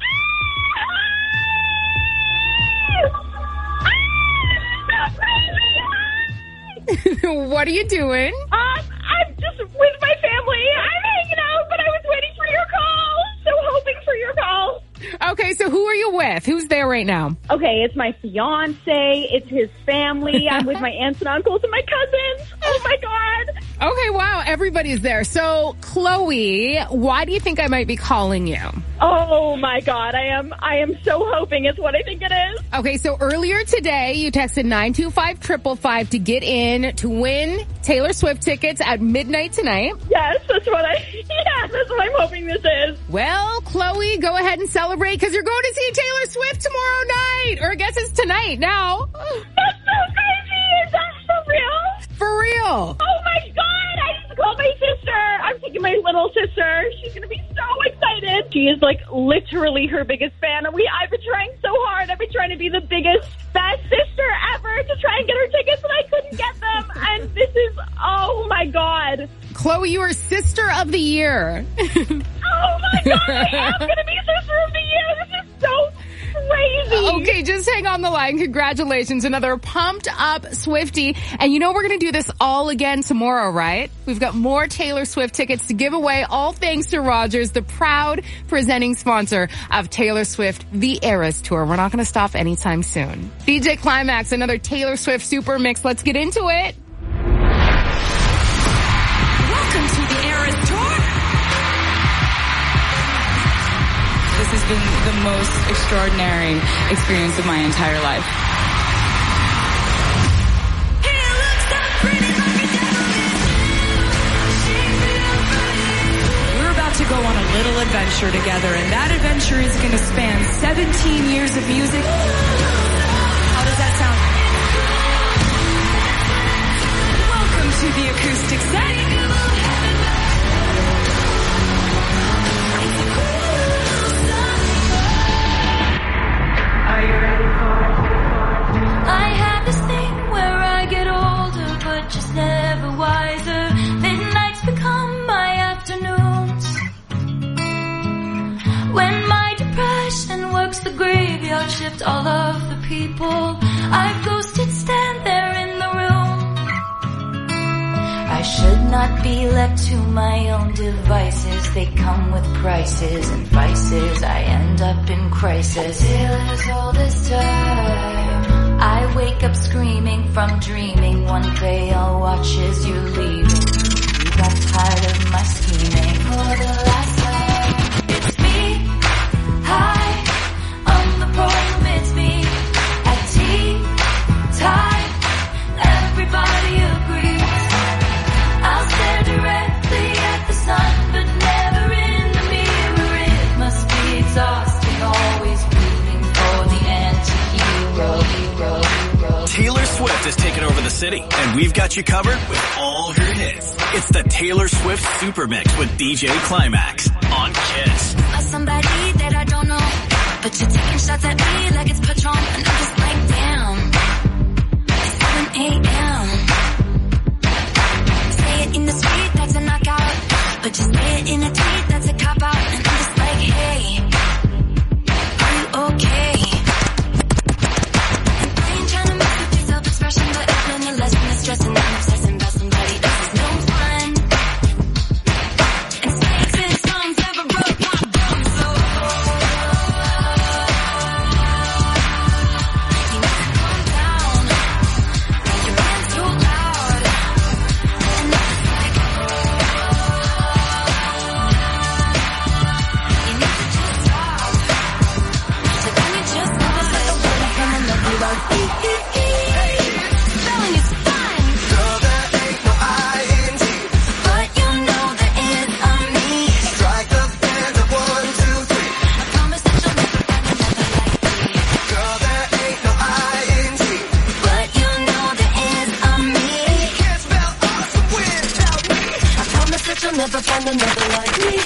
What are you doing? Um, I'm just with my family. I'm hanging out, but I was waiting for your call. So hoping for your call. Okay, so who are you with? Who's there right now? Okay, it's my fiance. It's his family. I'm with my aunts and uncles and my cousins. Oh my God. Okay, wow, everybody's there. So, Chloe, why do you think I might be calling you? Oh my God, I am I am so hoping it's what I think it is. Okay, so earlier today, you texted nine two five, five five five to get in to win Taylor Swift tickets at midnight tonight. Yes, that's what I, yeah, that's what I'm hoping this is. Well, Chloe, go ahead and celebrate because you're going to see Taylor Swift tomorrow night. Or I guess it's tonight now. That's so crazy. Is that for real? For real. Oh my God, I just called my sister. I'm taking my little little sister. She's going to be so excited. She is like literally her biggest fan. And we, I've been trying so hard. I've been trying to be the biggest, best sister ever to try and get her tickets, and I couldn't get them. And this is, oh my God. Chloe, you are Sister of the Year. Oh my God, I am going to be Sister of the Year. This is so crazy. Okay, just hang on the line. Congratulations. Another pumped up Swiftie. And you know we're going to do this all again tomorrow, right? We've got more Taylor Swift tickets to give away, all thanks to Rogers, the proud presenting sponsor of Taylor Swift The Eras Tour. We're not going to stop anytime soon. D J Climax, another Taylor Swift super mix. Let's get into it. Welcome to the Eras Tour. This has been the most extraordinary experience of my entire life. We're about to go on a little adventure together, and that adventure is going to span seventeen years of music. How does that sound? Welcome to the acoustic setting. I have this thing where I get older, but just never wiser. Midnights become my afternoons. When my depression works the graveyard shift, all of the people I've ghosted stand there in the room. I should not be left to my own devices. They come with prices and vices. I end up in crisis. Taylor's all this time. I wake up screaming from dreaming. One day I'll watch as you're leaving. You got tired of my scheming. For the last time, it's me. Hi, I'm the problem. It's me. At tea time, everybody agrees. I'll stare directly at the sun, but never in the mirror. It must be exhausting, always rooting for the anti-hero. Hero, hero. Taylor Swift has taken over the city, and we've got you covered with all her hits. It's the Taylor Swift Super Mix with D J Climax on Kiss. By somebody that I don't know, but you're taking shots at me like it's Patron, and I'm just like, damn, it's seven a.m. In the street, that's a knockout. But just say it in a tweet, that's a cop-out. And I'm just like, hey, are you okay? And I ain't trying to mess with your self-expression, but I've learned a lesson. The stress and I'm obsessing about somebody else is no fun. And snakes and songs never broke my bones, so you need to calm down. Your man's too loud. And never find another like me.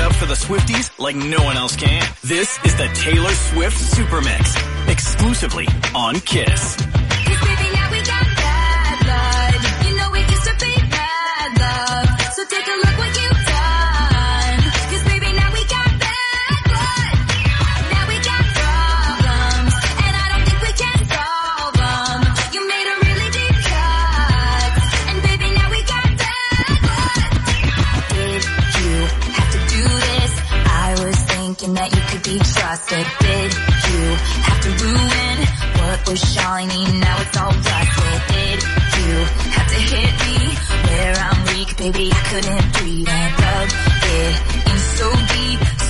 up for the Swifties like no one else can. This is the Taylor Swift Super Mix, exclusively on Kiss. Take a look what you've done. Cause baby, now we got bad blood. Now we got problems. And I don't think we can solve them. You made a really deep cut. And baby, now we got bad blood. Did you have to do this? I was thinking that you could be trusted. Did you have to ruin what was shiny? Now it's all rusted. Did you have to hit me where I'm weak? Baby, I couldn't breathe and rub it in so deep.